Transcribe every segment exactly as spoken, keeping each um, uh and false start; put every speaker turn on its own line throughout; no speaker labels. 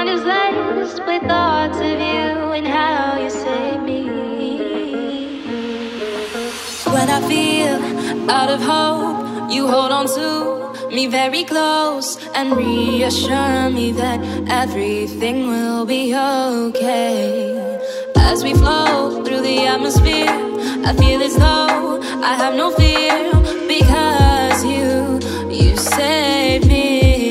mind is laced with thoughts of you and how you save me. When I feel out of hope, you hold on to me very close and reassure me that everything will be okay. As we float through the atmosphere, I feel as though I have no fear, because you, you save me.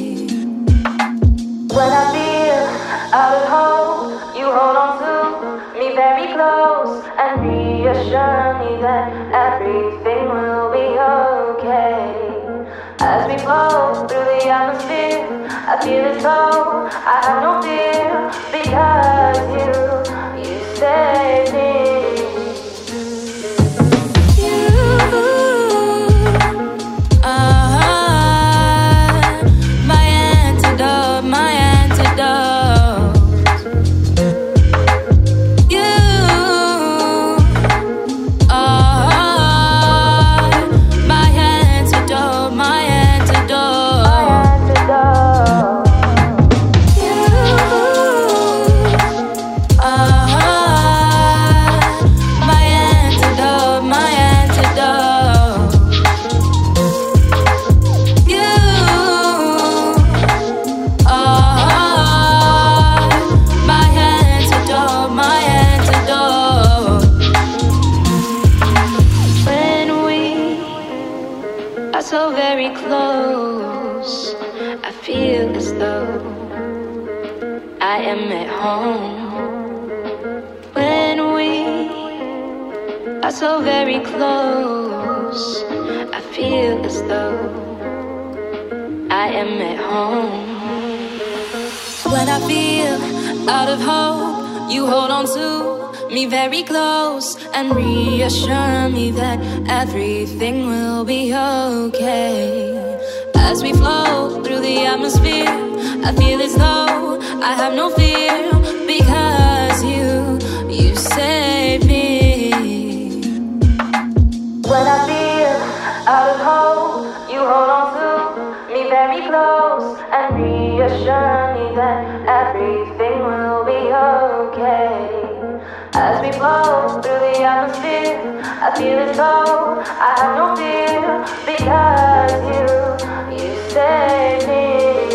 When I feel out of hope, you hold on to me very close and reassure me that everything will be okay. As we float through the atmosphere, I feel as though I have no fear, because you, you save me. So very close, I feel as though I am at home. When we are so very close, I feel as though I am at home. When I feel out of hope, you hold on to me very close and reassure me that everything will be okay. As we float through the atmosphere, I feel as though I have no fear, because you, you save me. When I feel out of hope, you hold on to me very close and reassure me that everything will be okay. As we float through the atmosphere, I feel as though I have no fear, because you, you save me.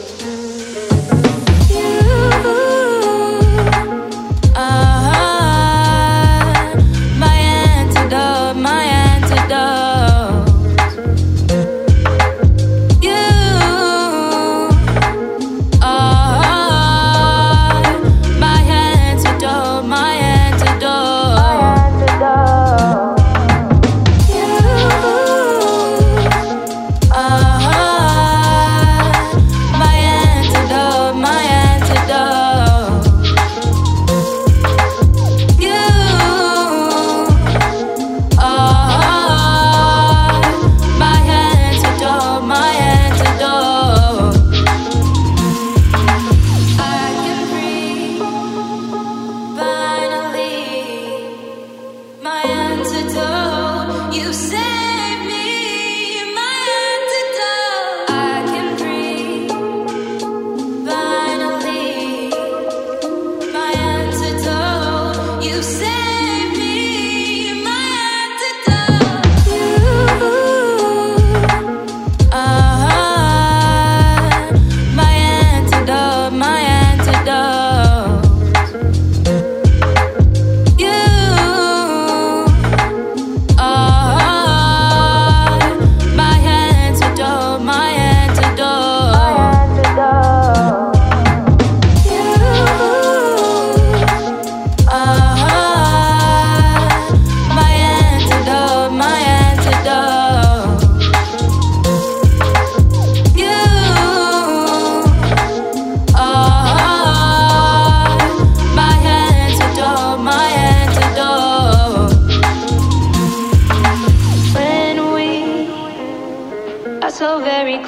So very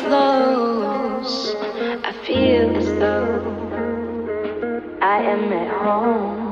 close, I feel as though I am at home.